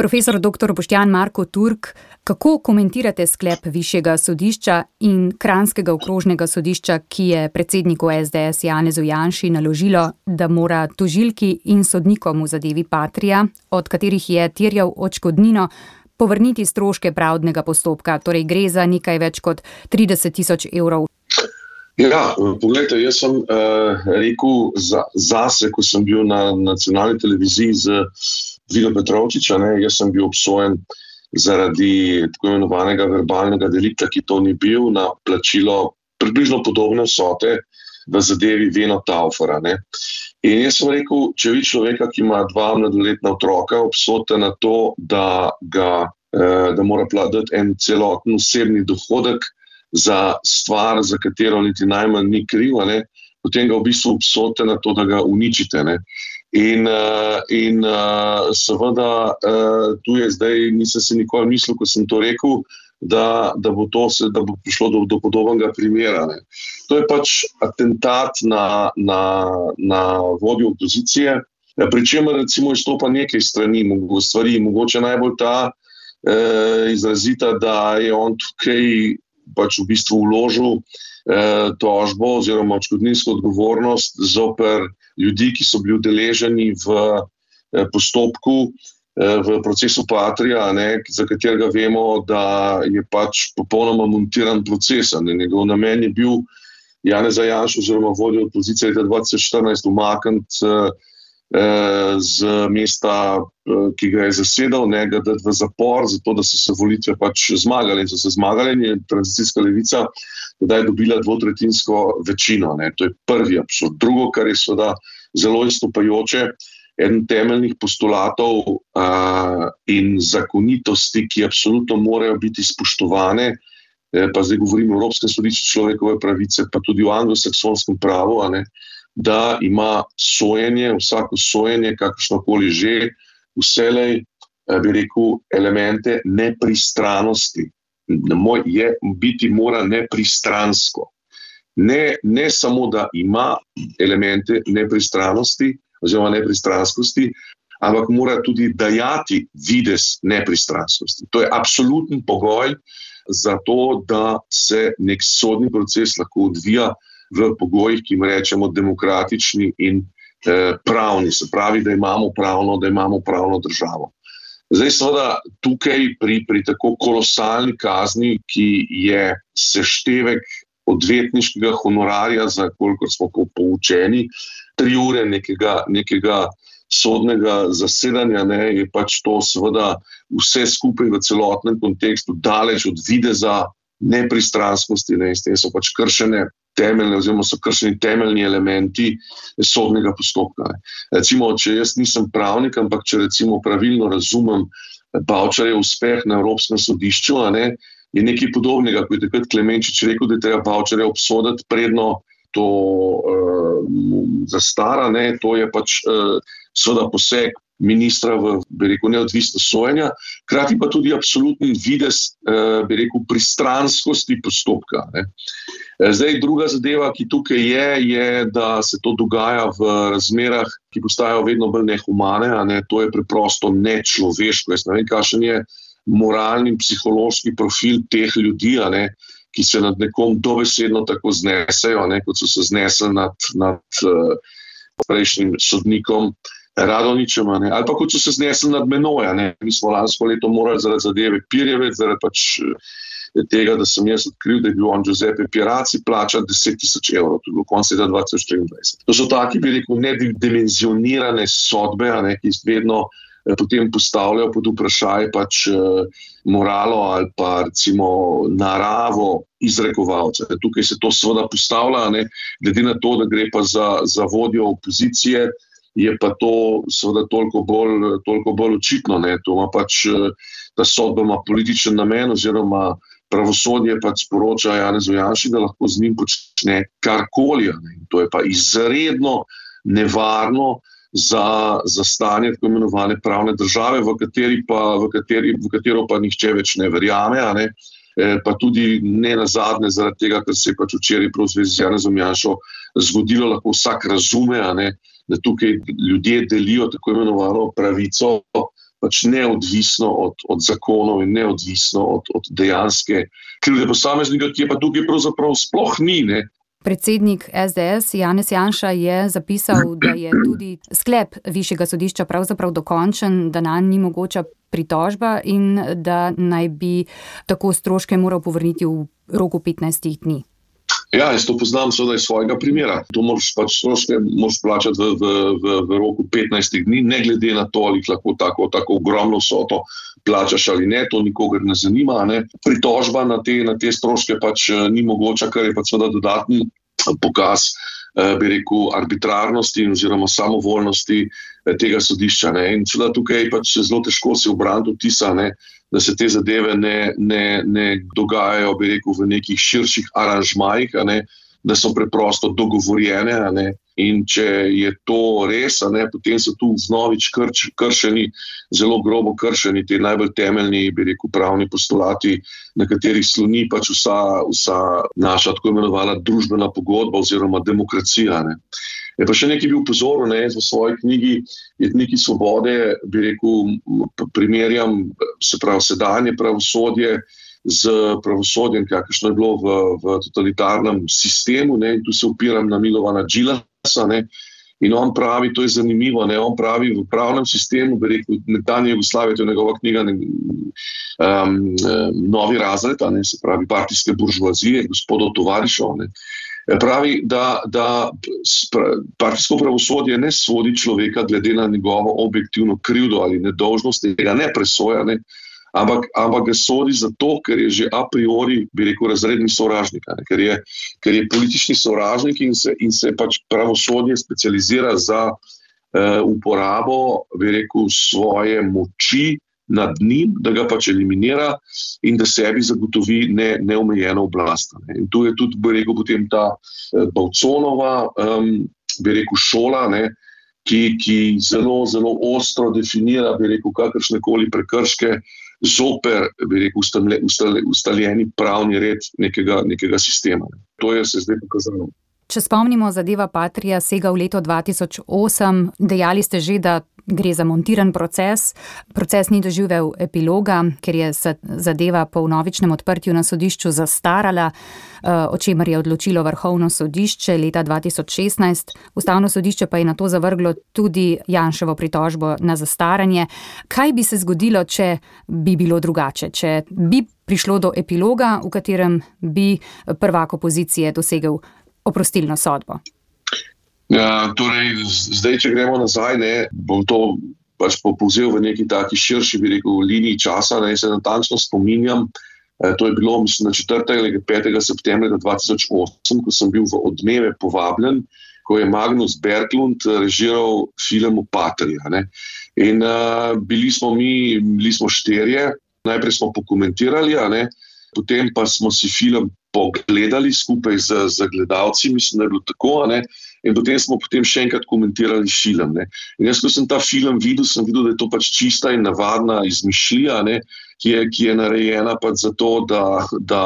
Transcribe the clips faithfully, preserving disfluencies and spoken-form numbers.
Profesor doktor Boštjan Marko Turk, kako komentirate sklep Višjega sodišča in Kranjskega okrožnega sodišča, ki je predsedniku es de es Janezu Janši naložilo, da mora tožilki in sodnikom v zadevi Patria, od katerih je terjal odškodnino, povrniti stroške pravdnega postopka, torej gre za nekaj več kot trideset tisoč evrov? Ja, poglejte, jaz sem uh, rekel za, zase, ko sem bil na nacionalni televiziji z Vido Petrovčiča, ne, jaz sem bil obsojen zaradi tako imenovanega verbalnega delikta, ki to ni bil, na plačilo približno podobne vsote v zadevi Veno Taufera. Ne. In jaz sem rekel, če vi človeka, ki ima dva mladoletna otroka, obsodite na to, da, ga, uh, da mora platiti en celoten osebni dohodek za stvar, za katero niti najmanj ni kriv, ne, potem ga v bistvu obsodite na to, da ga uničite. Ne. In, uh, in uh, seveda uh, tu je zdaj, nisem si nikoli mislil, ko sem to rekel, da, da, bo, to, da bo prišlo do, do podobnega primera. Ne. To je pač atentat na, na, na vodjo opozicije, pri čemer recimo izstopa nekaj strani, stvari, mogoče najbolj ta uh, izrazita, da je on tukaj pač v bistvu vložil eh, tožbo oziroma odškodninsko odgovornost zoper ljudi, ki so bili udeleženi v eh, postopku, eh, v procesu Patria, ne, za katerega vemo, da je pač popolnoma montiran proces. Ne. Njegov namen je bil Janeza Janšo oziroma vodjo opozicije leta dva tisoč štirinajst umakniti eh, z mesta, ki ga je zasedal, ne ga dati v zapor, zato da so se volitve pač zmagale. In so se zmagale in je tranzicijska levica tedaj dobila dvotretjinsko večino. Ne. To je prvi absurd. Drugo, kar je seveda zelo izstopajoče, eden temeljnih postulatov uh, in zakonitosti, ki absolutno morajo biti spoštovane, eh, pa zdaj govorim o Evropskem sodišču človekove pravice, pa tudi o anglosaksonskem pravu, a ne, da ima sojenje, vsako sojenje, kakršnokoli že, vselej, bi rekel, elemente nepristranosti. Moj je, biti mora nepristransko. Ne, ne samo, da ima elemente nepristranosti oziroma nepristranskosti, ampak mora tudi dajati videz nepristranskosti. To je absoluten pogoj za to, da se nek sodni proces lahko odvija v pogojih, ki jim rečemo demokratični in eh, pravni, se pravi, da imamo pravno, da imamo pravno državo. Zdaj seveda tukaj pri, pri tako kolosalni kazni, ki je seštevek odvetniškega honorarja, za kolikor smo poučeni, tri ure nekega, nekega sodnega zasedanja, ne, je pač to seveda vse skupaj v celotnem kontekstu daleč od videza nepristranskosti, ne, in s tem so pač kršene temeljne, oziroma so kršeni temeljni elementi sodnega postopka. Ne. Recimo, če jaz nisem pravnik, ampak če recimo pravilno razumem Bavčarjev uspeh na Evropskem sodišču, a ne, je nekaj podobnega, ko je takrat Klemenčič rekel, da je treba Bavčarja obsoditi, predno to uh, zastara, ne, to je pač uh, seveda poseg ministra v, bi rekel, neodvisno sojenja, krati pa tudi absolutni videz, eh, bi rekel, pristranskosti postopka. Ne. Zdaj, druga zadeva, ki tukaj je, je, da se to dogaja v razmerah, ki postajajo vedno bolj nehumane, a ne, to je preprosto nečloveško. Jaz ne vem, kakšen je moralni, psihološki profil teh ljudi, a ne, ki se nad nekom dobesedno tako znesejo, ne, kot so se znesli nad, nad uh, prejšnjim sodnikom Radoničem, ali pa kot so se znesli nad menoj. Mi smo lansko leto morali zaradi zadeve Pirjevec, zaradi pač tega, da sem jaz odkril, da je bil on Giuseppe Pierazi, plačati deset tisoč evrov, to je bilo konec leta dva tisoč triindvajset. To so taki, bi rekel, nedimenzionirane sodbe, ne, ki vedno eh, potem postavljajo pod vprašaj pač eh, moralo ali pa recimo naravo izrekovalca. Tukaj se to seveda postavlja, ne, glede na to, da gre pa za, za vodjo opozicije, je pa to seveda toliko bolj, toliko bolj očitno. Ne. To ima pač, ta sodba ima političen namen oziroma pravosodje pač sporoča Janezu Janši, da lahko z njim počne karkoli. Ne. To je pa izredno nevarno za, za stanje tako imenovane pravne države, v kateri pa, v kateri, v katero pa nihče več ne verjame, a ne. E, pa tudi ne nazadnje zaradi tega, ker se je pač včeraj prav v zvezi z Janezom Janšo zgodilo, lahko vsak razume, a ne, da tukaj ljudje delijo tako imenovano pravico, pač neodvisno od, od zakonov in neodvisno od, od dejanske krivde posameznika, ki je pa tukaj pravzaprav sploh ni, ne. Predsednik es de es Janez Janša je zapisal, da je tudi sklep Višjega sodišča pravzaprav dokončen, da nanj ni mogoča pritožba in da naj bi tako stroške moral povrniti v roku petnajstih dni. Ja, jaz to poznam seveda iz svojega primera. To moraš pač stroške moraš plačati v, v, v, v roku petnajstih dni, ne glede na to, ali lahko tako, tako ogromno vsoto plačaš ali ne, to nikogar ne zanima. Ne. Pritožba na te, na te stroške pač ni mogoča, kar je pač seveda dodatni pokaz, bi rekel, arbitrarnosti oziroma samovoljnosti tega sodišča. Ne. In seveda tukaj pač zelo težko se obraniti vtisa, ne, da se te zadeve ne, ne, ne dogajajo, bi rekel, v nekih širših aranžmajih, a ne, da so preprosto dogovorjene, a ne. In če je to res, a ne, potem so tu znovič krč, kršeni, zelo grobo kršeni te najbolj temeljni, bi rekel, pravni postulati, na katerih sloni pač vsa, vsa naša tako imenovana družbena pogodba oziroma demokracija. Ne. Je pa še nekaj bil pozoril, ne, v svoji knjigi Jetniki svobode, bi rekel, primerjam, se pravi, sedanje pravosodje z pravosodjem, kakršno je bilo v, v totalitarnem sistemu, ne, in tu se opiram na Milovana Đilasa, ne, in on pravi, to je zanimivo, ne, on pravi, v pravnem sistemu, bi rekel, nekdanje Jugoslavije, to je njegova knjiga, ne, um, Novi razred, ne, se pravi, partijske buržoazije, gospodov tovarišov, ne, pravi, da, da partijsko pravosodje ne sodi človeka glede na njegovo objektivno krivdo ali nedolžnost, tega ne presoja, ne, ampak, ampak ga sodi zato, ker je že a priori, bi rekel, razredni sovražnik, ne, ker, je, ker je politični sovražnik in se, in se pač pravosodje specializira za uh, uporabo, bi rekel, svoje moči nad njim, da ga pač eliminira in da sebi zagotovi ne, neomejeno oblast. Ne. In tu je tudi, bi rekel, potem ta eh, Bavconova, um, bi rekel, šola, ne, ki, ki zelo, zelo ostro definira, bi rekel, kakršnekoli prekrške zoper, bi rekel, ustale, ustale, ustaljeni pravni red nekega, nekega sistema. Ne. To je se zdaj pokazalo. Če spomnimo, zadeva Patria sega v leto dva tisoč osem, dejali ste že, da gre za montiran proces. Proces ni doživel epiloga, ker je zadeva po vnovičnem odprtju na sodišču zastarala, o čemer je odločilo Vrhovno sodišče leta dva tisoč šestnajst. Ustavno sodišče pa je nato zavrglo tudi Janševo pritožbo na zastaranje. Kaj bi se zgodilo, če bi bilo drugače, če bi prišlo do epiloga, v katerem bi prvak opozicije dosegel oprostilno sodbo? Ja, torej, zdaj, če gremo nazaj, ne, bom to pač povzel v neki taki širši, bi rekel, liniji časa, ne, se natančno spominjam, eh, to je bilo, mislim, na četrtega ali petega septembra dva tisoč osem, ko sem bil v Odmeve povabljen, ko je Magnus Berglund režiral film Patria, ne. In uh, bili smo mi, bili smo štirje, najprej smo pokomentirali, a ne, potem pa smo si film pogledali skupaj z, z gledalci, mislim, da je bilo tako, a ne, in potem smo potem še enkrat komentirali film, ne. In jaz, ko sem ta film videl, sem videl, da je to pač čista in navadna izmišljija, ne, ki je, ki je narejena pač zato, da, da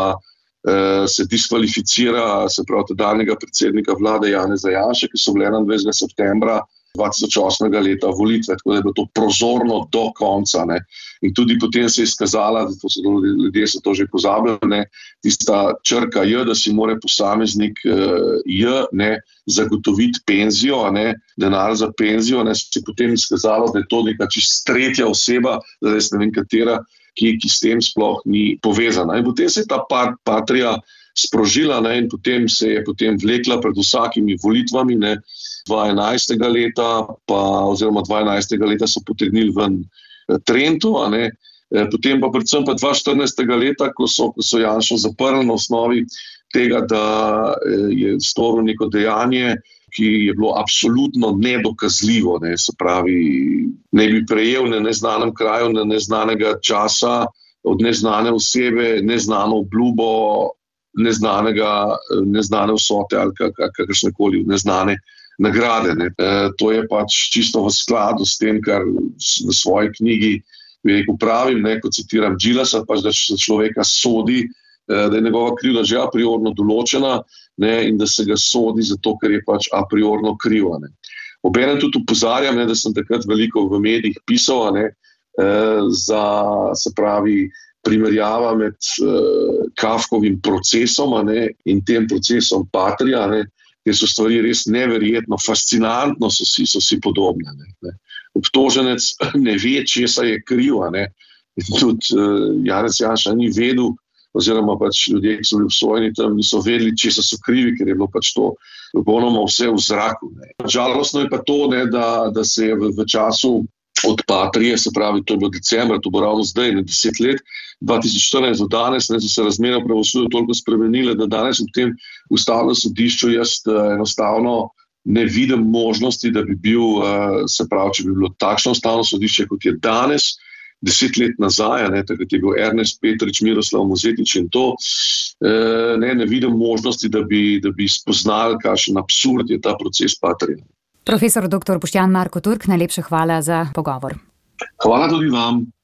eh, se diskvalificira, se pravi, tedanjega predsednika vlade Janeza Janše, ki so bile enaindvajsetega septembra dva tisoč osmega leta volitve, tako da je bilo to prozorno do konca, ne. In tudi potem se je izkazala, da to so, ljudje so to že pozabili, ne, tista črka J, da si mora posameznik uh, J, ne, zagotoviti penzijo, a ne, denar za penzijo, ne, se je potem izkazalo, da je to neka čist tretja oseba, da je ne vem katera, ki, ki s tem sploh ni povezana. In potem se je ta pat, Patria sprožila, ne, in potem se je potem vlekla pred vsakimi volitvami, ne, dva enajstega leta, pa, oziroma dva enajstega leta so potegnili ven Trentu, a ne, potem pa predvsem pa dva štirinajstega leta, ko so, ko so Janšo zaprli na osnovi tega, da je storil neko dejanje, ki je bilo absolutno nedokazljivo, ne, se pravi, ne bi prejel na neznanem kraju, na neznanega časa, od neznane osebe, neznano obljubo, neznanega, neznane vsote ali kakršnekoli neznane nagrade. Ne. E, to je pač čisto v skladu s tem, kar v svoji knjigi rekel, pravim, ne, ko citiram Đilasa, pač da se človeka sodi, da je njegova krivda že a priorno določena, ne, in da se ga sodi zato, ker je pač a priorno kriva. Ne. Obenem tudi upozarjam, ne, da sem takrat veliko v medijih pisal, ne, za, se pravi, primerjava med uh, Kafkovim procesom, a ne, in tem procesom Patria, a ne, kjer so stvari res neverjetno, fascinantno so si, so si podobne. Ne, ne. Obtoženec ne ve, česa je kriv, a ne. In tudi uh, Janez Janša ni vedel, oziroma pač ljudje, ki so bili obsojeni tam, niso vedeli, česa so krivi, ker je bilo pač to popolnoma vse v zraku. Ne. Žalostno je pa to, ne, da, da se je v, v času od Patrije, se pravi, to je bilo decembra, to bo ravno zdaj, ne, deset let, dva tisoč štirinajst do danes, ne, so se razmere v pravosodju toliko spremenile, da danes v tem ustavnem sodišču jaz uh, enostavno ne vidim možnosti, da bi bil, uh, se pravi, če bi bilo takšno ustavno sodišče, kot je danes, deset let nazaj, ne, takrat je bil Ernest Petrič, Miroslav Mozetič in to, uh, ne, ne vidim možnosti, da bi, da bi spoznali, kakšen absurd je ta proces Patrije. Profesor doktor Boštjan Marko Turk, najlepša hvala za pogovor. Hvala tudi vam.